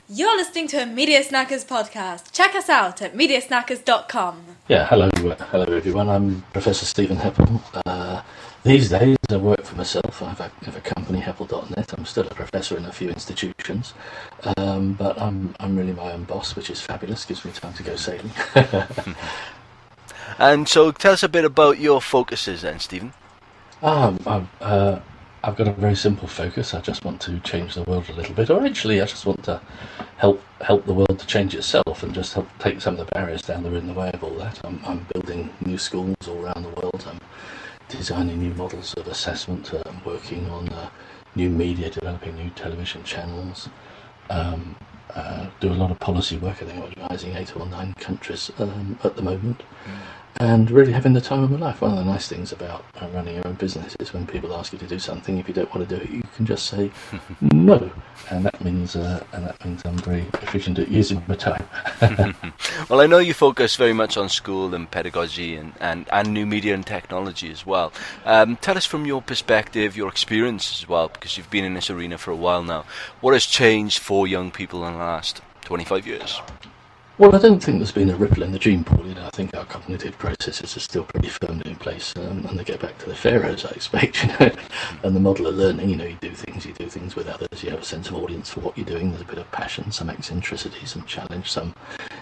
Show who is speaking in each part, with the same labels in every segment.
Speaker 1: You're listening to a Media Snackers podcast. Check us out at mediasnackers.com.
Speaker 2: Yeah, hello everyone. I'm Professor Stephen Heppel. These days I work for myself. I have a company, Heppel.net. I'm still a professor in a few institutions, but I'm really my own boss, which is fabulous. Gives me time to go sailing.
Speaker 3: And so tell us a bit about your focuses then, Stephen.
Speaker 2: I've got a very simple focus. I just want to change the world a little bit, or actually I just want to help the world to change itself and just help take some of the barriers down that are in the way of all that. I'm building new schools all around the world. I'm designing new models of assessment. I'm working on new media, developing new television channels. Do a lot of policy work. I think I'm advising 8 or 9 countries at the moment. And really having the time of my life. One of the nice things about running your own business is when people ask you to do something, if you don't want to do it, you can just say no, and that means I'm very efficient at using my time.
Speaker 3: Well, I know you focus very much on school and pedagogy and new media and technology as well. Tell us from your perspective, your experience as well, because you've been in this arena for a while now. What has changed for young people in the last 25 years?
Speaker 2: Well, I don't think there's been a ripple in the gene pool. I think our cognitive processes are still pretty firmly in place, and they go back to the pharaohs, I expect. And the model of learning, you do things with others. You have a sense of audience for what you're doing. There's a bit of passion, some eccentricity, some challenge, some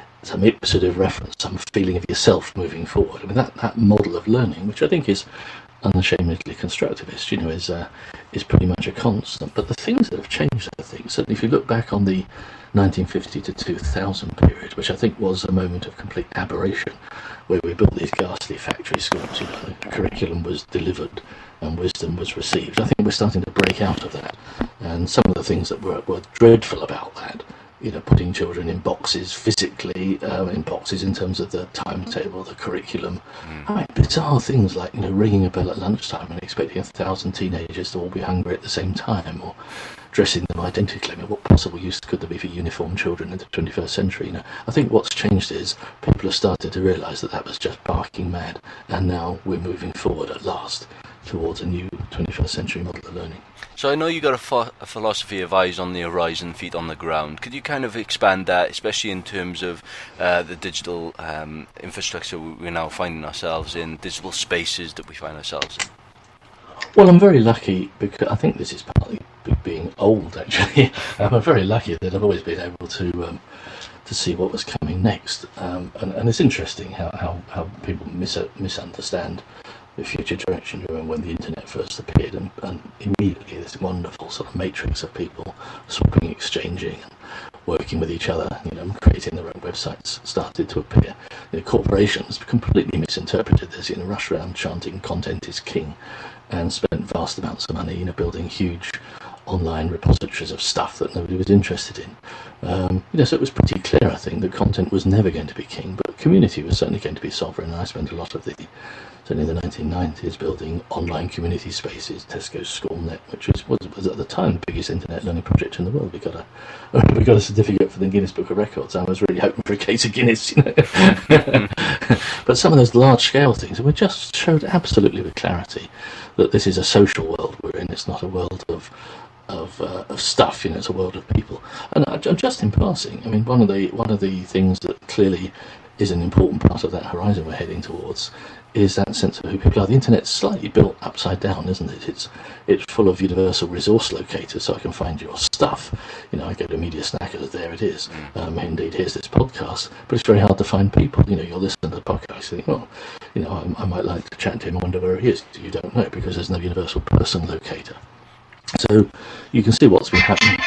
Speaker 2: sort of reference, some feeling of yourself moving forward. I mean, that model of learning, which I think is unashamedly constructivist, is pretty much a constant. But the things that have changed, I think, certainly if you look back on the 1950 to 2000 period, which I think was a moment of complete aberration, where we built these ghastly factory schools, the curriculum was delivered and wisdom was received. I think we're starting to break out of that, and some of the things that were dreadful about that, putting children in boxes physically, in boxes in terms of the timetable, the curriculum. I mean, bizarre things like, ringing a bell at lunchtime and expecting 1,000 teenagers to all be hungry at the same time, or dressing them identically. I mean, what possible use could there be for uniformed children in the 21st century? I think what's changed is people have started to realise that was just barking mad, and now we're moving forward at last towards a new 21st century model of learning.
Speaker 3: So I know you got a philosophy of eyes on the horizon, feet on the ground. Could you kind of expand that, especially in terms of the digital infrastructure we're now finding ourselves in, digital spaces that we find ourselves in?
Speaker 2: Well, I'm very lucky, because I think this is partly being old, actually. I'm very lucky that I've always been able to see what was coming next. And it's interesting how people misunderstand the future direction. When the internet first appeared, and immediately this wonderful sort of matrix of people swapping, exchanging, and working with each other, creating their own websites started to appear. Corporations completely misinterpreted this, rushed around chanting content is king, and spent vast amounts of money, building huge online repositories of stuff that nobody was interested in. So it was pretty clear, I think, that content was never going to be king, but community was certainly going to be sovereign. And I spent a lot of certainly in the 1990s, building online community spaces, Tesco's SchoolNet, which was at the time the biggest internet learning project in the world. We got a certificate for the Guinness Book of Records. I was really hoping for a case of Guinness, But some of those large-scale things, we just showed absolutely with clarity that this is a social world we're in. It's not a world of stuff, it's a world of people. And just in passing, I mean, one of the things that clearly is an important part of that horizon we're heading towards is that sense of who people are. The internet's slightly built upside down, isn't it? It's full of universal resource locators, so I can find your stuff. I go to Media Snackers, there it is. Indeed, here's this podcast, but it's very hard to find people. You're listening to the podcast, you think, I might like to chat to him. I wonder where he is. You don't know, because there's no universal person locator. So you can see what's been happening.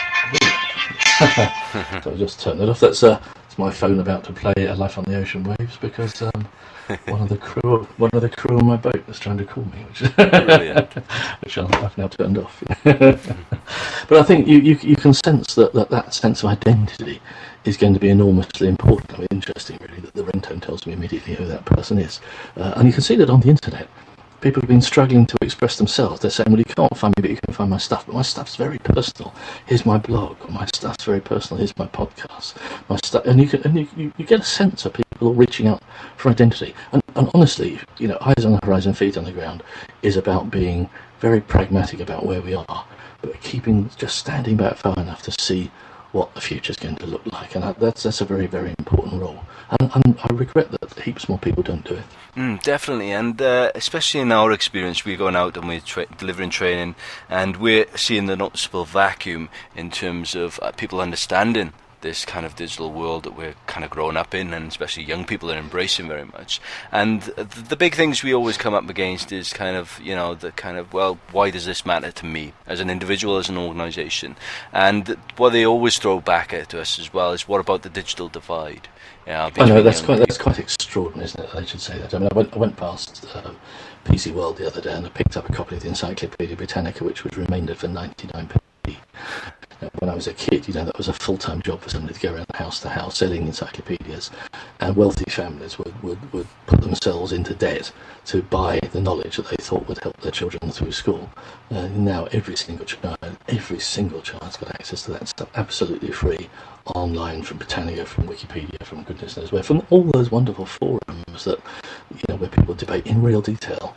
Speaker 2: So I'll just turn that off. That's my phone about to play Life on the Ocean Waves, because one of the crew on my boat was trying to call me, which I've now turned off. But I think you can sense that sense of identity is going to be enormously important. I mean, interesting, really, that the ringtone tells me immediately who that person is, and you can see that on the internet. People have been struggling to express themselves. They're saying, well, you can't find me, but you can find my stuff. But my stuff's very personal. Here's my blog. My stuff's very personal. Here's my podcast. My stuff, and you get a sense of people reaching out for identity. And honestly, eyes on the horizon, feet on the ground is about being very pragmatic about where we are, but standing back far enough to see what the future's going to look like, and that's a very, very important role. And I regret that heaps more people don't do it.
Speaker 3: Definitely, and especially in our experience, we're going out and we're delivering training, and we're seeing the noticeable vacuum in terms of people understanding this kind of digital world that we're kind of growing up in, and especially young people are embracing very much. And the big things we always come up against is kind of, well, why does this matter to me as an individual, as an organisation? And what they always throw back at us as well is, what about the digital divide?
Speaker 2: I know that's quite extraordinary, isn't it? I should say that. I mean, I went past PC World the other day and I picked up a copy of the Encyclopaedia Britannica, which was remaindered for 99p. When I was a kid, that was a full-time job for somebody to go around house to house selling encyclopedias, and wealthy families would put themselves into debt to buy the knowledge that they thought would help their children through school. Now every single child's got access to that stuff absolutely free, online, from Britannica, from Wikipedia, from goodness knows where, from all those wonderful forums that where people debate in real detail.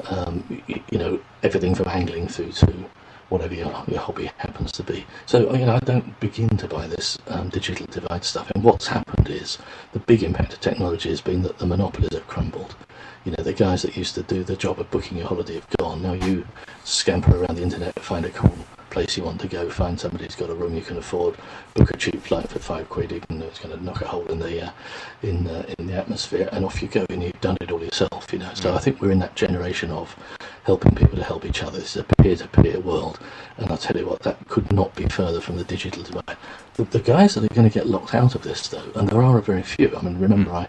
Speaker 2: Everything from angling through to whatever your hobby happens to be. So I don't begin to buy this digital divide stuff. And what's happened is the big impact of technology has been that the monopolies have crumbled. The guys that used to do the job of booking your holiday have gone. Now you scamper around the internet, find a cool place you want to go, find somebody who's got a room you can afford, book a cheap flight for £5, even though it's going to knock a hole in the atmosphere, and off you go, and you've done it all yourself. So I think we're in that generation of helping people to help each other. This is a peer-to-peer world, and I'll tell you what, that could not be further from the digital divide. The guys that are going to get locked out of this, though, and there are a very few. I mean, remember,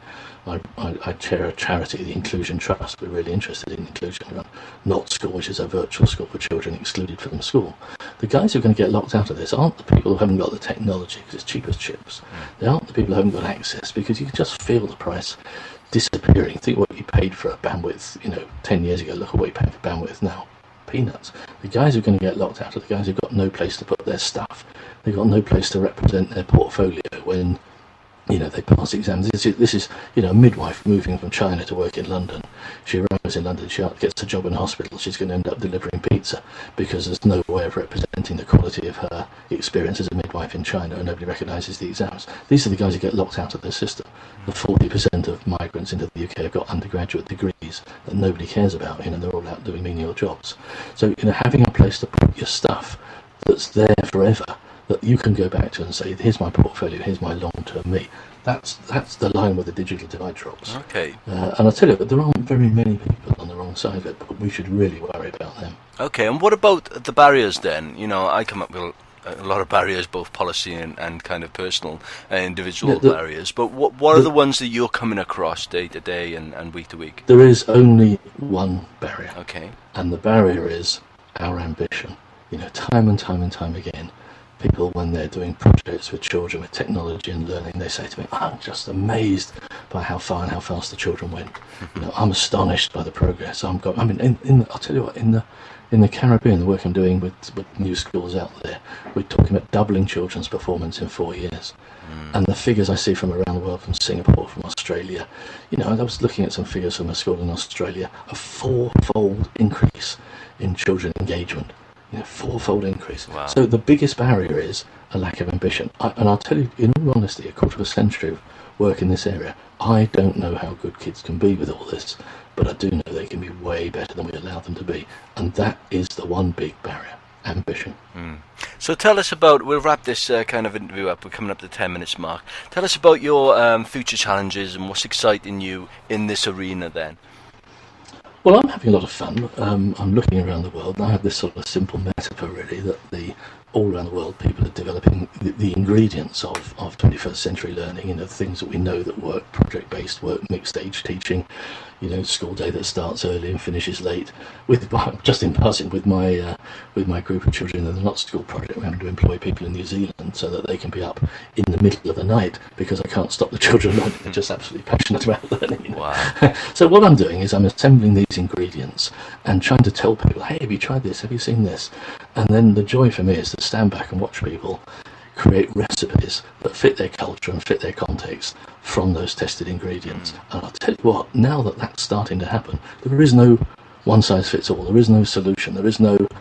Speaker 2: I chair a charity, the Inclusion Trust. We're really interested in inclusion. We run Not School, which is a virtual school for children excluded from school. The guys who are going to get locked out of this aren't the people who haven't got the technology, because it's cheap as chips. They aren't the people who haven't got access, because you can just feel the price disappearing. Think what you paid for a bandwidth, 10 years ago. Look at what you pay for bandwidth now. Peanuts. The guys who are going to get locked out are the guys who've got no place to put their stuff. They've got no place to represent their portfolio when they pass exams. This is a midwife moving from China to work in London. She arrives in London, she gets a job in a hospital, she's going to end up delivering pizza because there's no way of representing the quality of her experience as a midwife in China, and nobody recognises the exams. These are the guys who get locked out of the system. The 40% of migrants into the UK have got undergraduate degrees that nobody cares about. They're all out doing menial jobs. So having a place to put your stuff that's there forever, that you can go back to and say, here's my portfolio, here's my long-term me. That's the line where the digital divide drops.
Speaker 3: Okay.
Speaker 2: And I tell you, but there aren't very many people on the wrong side of it, but we should really worry about them.
Speaker 3: Okay, and what about the barriers then? I come up with a lot of barriers, both policy and kind of personal, individual barriers. But what are the ones that you're coming across day to day and week to week?
Speaker 2: There is only one barrier.
Speaker 3: Okay.
Speaker 2: And the barrier is our ambition. Time and time again, people, when they're doing projects with children with technology and learning, they say to me, I'm just amazed by how far and how fast the children went. I'm astonished by the progress. I'll tell you what, in the Caribbean, the work I'm doing with new schools out there, we're talking about doubling children's performance in 4 years. And the figures I see from around the world, from Singapore, from Australia, I was looking at some figures from a school in Australia, a 4-fold increase in children engagement. 4-fold increase.
Speaker 3: Wow.
Speaker 2: So the biggest barrier is a lack of ambition. And I'll tell you, in all honesty, a quarter of a century of work in this area, I don't know how good kids can be with all this, but I do know they can be way better than we allow them to be. And that is the one big barrier, ambition.
Speaker 3: So tell us about, we'll wrap this kind of interview up, we're coming up to the 10 minutes mark. Tell us about your future challenges and what's exciting you in this arena then.
Speaker 2: Well, I'm having a lot of fun. I'm looking around the world, and I have this sort of simple metaphor, really, that all around the world people are developing the ingredients of 21st century learning, things that we know that work, project-based work, mixed-age teaching, school day that starts early and finishes late. Just in passing, with my group of children in the Not School project, we're having to employ people in New Zealand so that they can be up in the middle of the night because I can't stop the children learning. They're just absolutely passionate about learning.
Speaker 3: Wow.
Speaker 2: So what I'm doing is I'm assembling these ingredients and trying to tell people, hey, have you tried this? Have you seen this? And then the joy for me is to stand back and watch people create recipes that fit their culture and fit their context from those tested ingredients. And I'll tell you what, now that that's starting to happen, there is no one size fits all. There is no solution. There is no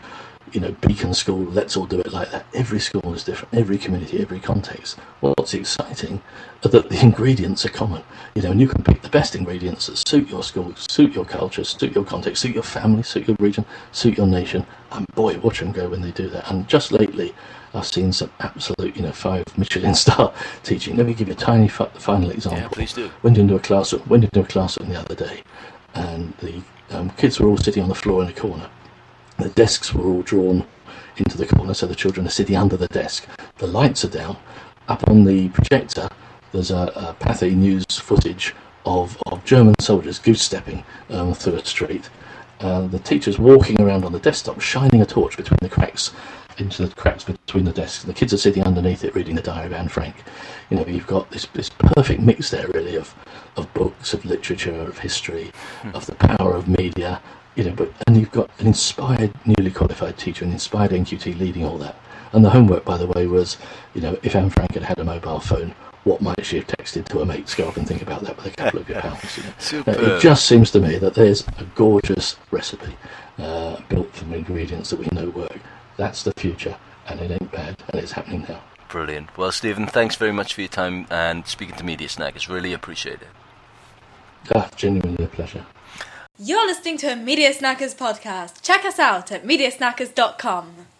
Speaker 2: Beacon School, let's all do it like that. Every school is different, every community, every context. What's exciting are that the ingredients are common, and you can pick the best ingredients that suit your school, suit your culture, suit your context, suit your family, suit your region, suit your nation, and boy, watch them go when they do that. And just lately, I've seen some absolute, 5 Michelin star teaching. Let me give you a tiny final example.
Speaker 3: Yeah, please do.
Speaker 2: Went into a classroom the other day, and the kids were all sitting on the floor in a corner. The desks were all drawn into the corner, so the children are sitting under the desk. The lights are down. Up on the projector, there's a Pathé News footage of German soldiers goose-stepping through a street. The teacher's walking around on the desktop, shining a torch into the cracks between the desks. The kids are sitting underneath it, reading the Diary of Anne Frank. You've got this perfect mix there, really, of books, of literature, of history, of the power of media. And you've got an inspired, newly qualified teacher, an inspired NQT leading all that. And the homework, by the way, was, if Anne Frank had had a mobile phone, what might she have texted to her mates? Go up and think about that with a couple of your pals. It just seems to me that there's a gorgeous recipe built from ingredients that we know work. That's the future, and it ain't bad, and it's happening now.
Speaker 3: Brilliant. Well, Stephen, thanks very much for your time and speaking to Media Snack. It's really appreciated.
Speaker 2: Genuinely a pleasure.
Speaker 1: You're listening to a Media Snackers podcast. Check us out at mediasnackers.com.